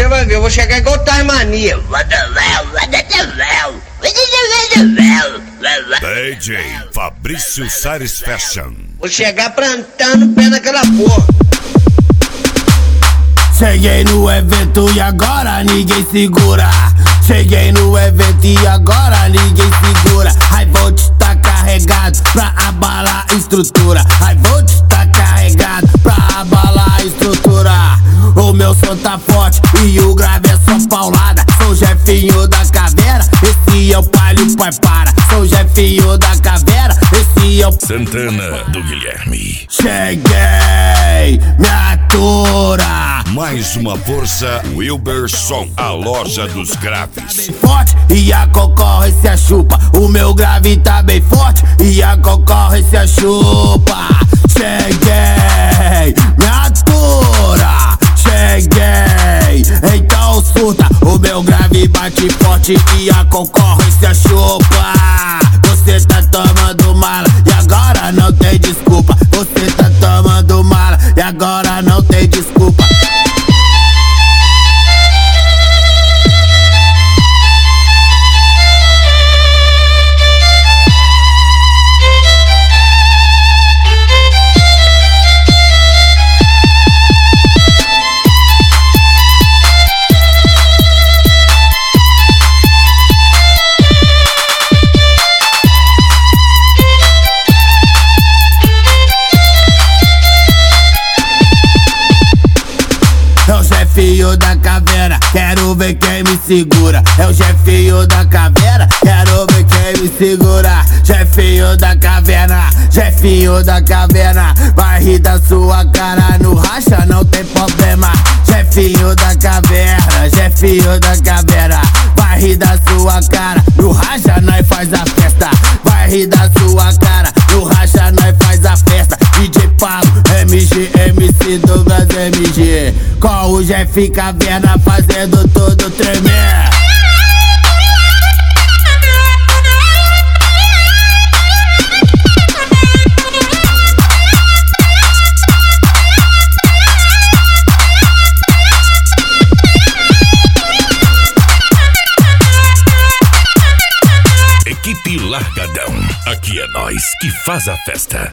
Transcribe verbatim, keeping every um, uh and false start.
você vai ver, eu vou chegar igual Taimania. D J Fabrício Sares Fashion. Vou chegar plantando o pé naquela porra. Cheguei no evento e agora ninguém segura. Cheguei no evento e agora ninguém segura. High Volt tá carregado pra abalar a estrutura. High Volt tá carregado pra abalar a estrutura. O meu som tá forte e o grave é só paulada. Sou Jefinho da Caveira, esse é o Palio Pai Para. Sou Jefinho da Caveira, esse é o Santana do Guilherme. Cheguei, me atura. Mais uma força, Wilberson, a loja dos graves. Forte e a concorrência chupa. O meu grave tá bem forte e a concorrência chupa. Cheguei, me atura. Cheguei, então surta. O meu grave bate forte e a concorrência chupa. Você tá tomando mala e agora não tem desculpa. Você tá tomando mala e agora não tem desculpa. Jefinho da Caveira, quero ver quem me segura. É o Jefinho da Caveira, quero ver quem me segura. Jefinho da Caverna, Jefinho da Caverna, vai rir da sua cara, no racha não tem problema. Jefinho da Caverna, Jefinho da Caverna, vai rir da sua cara, no racha nós faz a festa. Vai rir da sua cara, no racha nós faz a festa. D J Pablo, M G, M C Douglas, M G, com o Jeff Caverna fazendo tudo tremer. Equipe Largadão, aqui é nós que faz a festa.